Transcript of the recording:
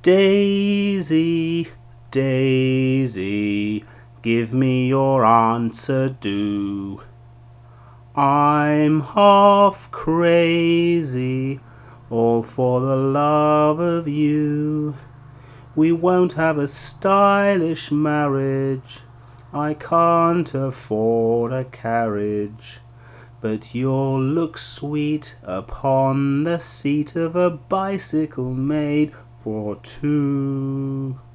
Daisy, Daisy, give me your answer, do. I'm half crazy, all for the love of you. We won't have a stylish marriage, I can't afford a carriage, but you'll look sweet upon the seat of a bicycle made for two.